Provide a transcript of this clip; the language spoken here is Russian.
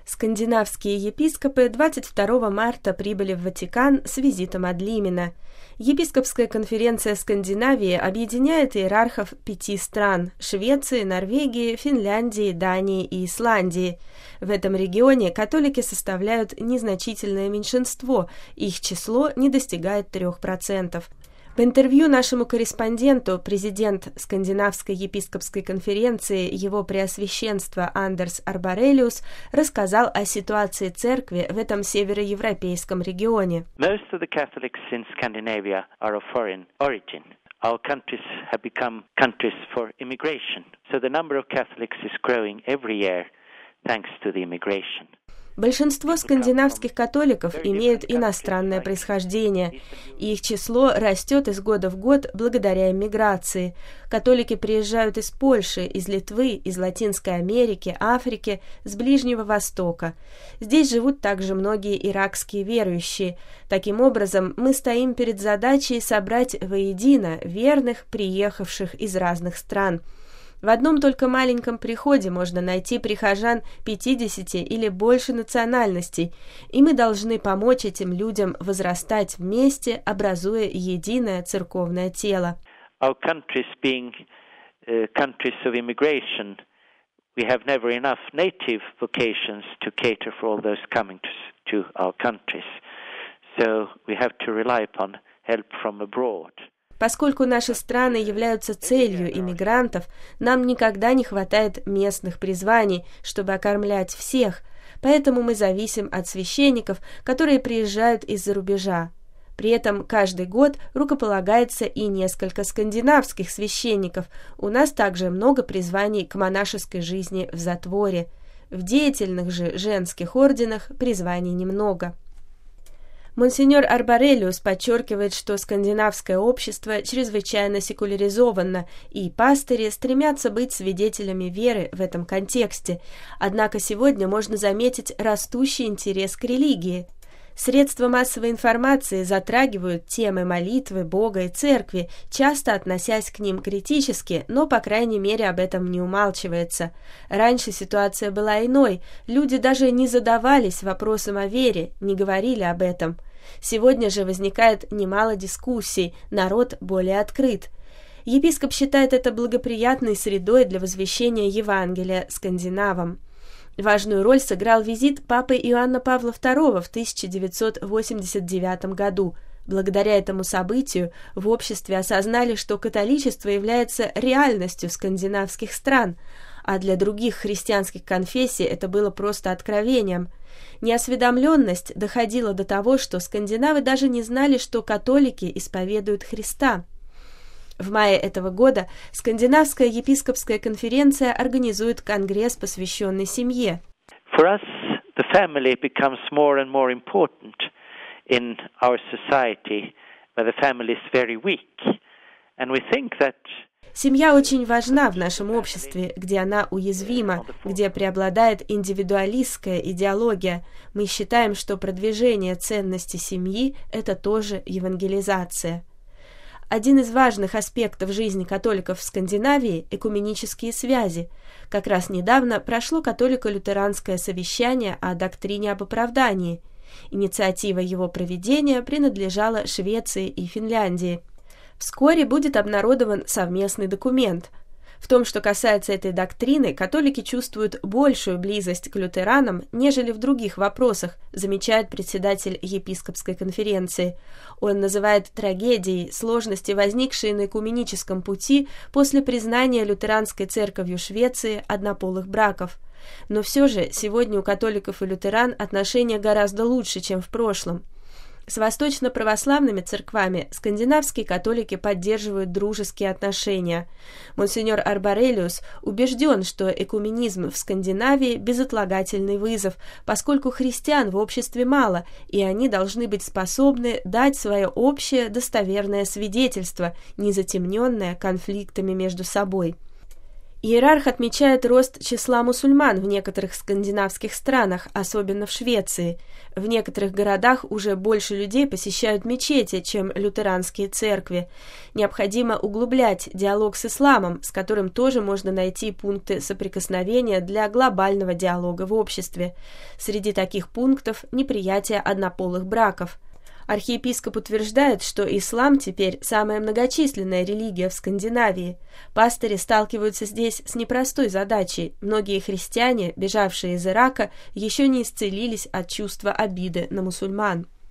Скандинавские епископы 22 марта прибыли в Ватикан с визитом ад лимина. Епископская конференция Скандинавии объединяет иерархов 5 стран – Швеции, Норвегии, Финляндии, Дании и Исландии. В этом регионе католики составляют незначительное меньшинство, их число не достигает 3%. В интервью нашему корреспонденту президент Скандинавской епископской конференции Его Преосвященство Андерс Арборелиус рассказал о ситуации церкви в этом североевропейском регионе. Most of the Catholics in Scandinavia are of foreign origin. Our countries have become countries for immigration. So the number of Catholics is growing every year thanks to the immigration. Большинство скандинавских католиков имеют иностранное происхождение, и их число растет из года в год благодаря иммиграции. Католики приезжают из Польши, из Литвы, из Латинской Америки, Африки, с Ближнего Востока. Здесь живут также многие иракские верующие. Таким образом, мы стоим перед задачей собрать воедино верных, приехавших из разных стран. В одном только маленьком приходе можно найти прихожан 50 или больше национальностей, и мы должны помочь этим людям возрастать вместе, образуя единое церковное тело. Our countries being countries of immigration, we have never enough native vocations to cater for all those coming to our countries. So we have to rely upon help from abroad. Поскольку наши страны являются целью иммигрантов, нам никогда не хватает местных призваний, чтобы окормлять всех, поэтому мы зависим от священников, которые приезжают из-за рубежа. При этом каждый год рукополагается и несколько скандинавских священников. У нас также много призваний к монашеской жизни в затворе. В деятельных же женских орденах призваний немного. Монсеньор Арборелиус подчеркивает, что скандинавское общество чрезвычайно секуляризовано, и пастыри стремятся быть свидетелями веры в этом контексте. Однако сегодня можно заметить растущий интерес к религии. Средства массовой информации затрагивают темы молитвы, Бога и церкви, часто относясь к ним критически, но, по крайней мере, об этом не умалчивается. Раньше ситуация была иной, люди даже не задавались вопросом о вере, не говорили об этом. Сегодня же возникает немало дискуссий, народ более открыт. Епископ считает это благоприятной средой для возвещения Евангелия скандинавам. Важную роль сыграл визит папы Иоанна Павла II в 1989 году. Благодаря этому событию в обществе осознали, что католичество является реальностью скандинавских стран, а для других христианских конфессий это было просто откровением. Неосведомленность доходила до того, что скандинавы даже не знали, что католики исповедуют Христа. В мае этого года Скандинавская епископская конференция организует конгресс, посвященный семье. For us, the family becomes more and more important in our society, where the family is very weak, and we think that семья очень важна в нашем обществе, где она уязвима, где преобладает индивидуалистская идеология. Мы считаем, что продвижение ценностей семьи – это тоже евангелизация. Один из важных аспектов жизни католиков в Скандинавии – экуменические связи. Как раз недавно прошло католико-лютеранское совещание о доктрине об оправдании. Инициатива его проведения принадлежала Швеции и Финляндии. Вскоре будет обнародован совместный документ. В том, что касается этой доктрины, католики чувствуют большую близость к лютеранам, нежели в других вопросах, замечает председатель епископской конференции. Он называет трагедией сложности, возникшие на экуменическом пути после признания лютеранской церковью Швеции однополых браков. Но все же сегодня у католиков и лютеран отношения гораздо лучше, чем в прошлом. С восточно-православными церквами скандинавские католики поддерживают дружеские отношения. Монсеньор Арборелиус убежден, что экуменизм в Скандинавии – безотлагательный вызов, поскольку христиан в обществе мало, и они должны быть способны дать свое общее достоверное свидетельство, не затемненное конфликтами между собой. Иерарх отмечает рост числа мусульман в некоторых скандинавских странах, особенно в Швеции. В некоторых городах уже больше людей посещают мечети, чем лютеранские церкви. Необходимо углублять диалог с исламом, с которым тоже можно найти пункты соприкосновения для глобального диалога в обществе. Среди таких пунктов неприятие однополых браков. Архиепископ утверждает, что ислам теперь самая многочисленная религия в Скандинавии. Пастыри сталкиваются здесь с непростой задачей. Многие христиане, бежавшие из Ирака, еще не исцелились от чувства обиды на мусульман.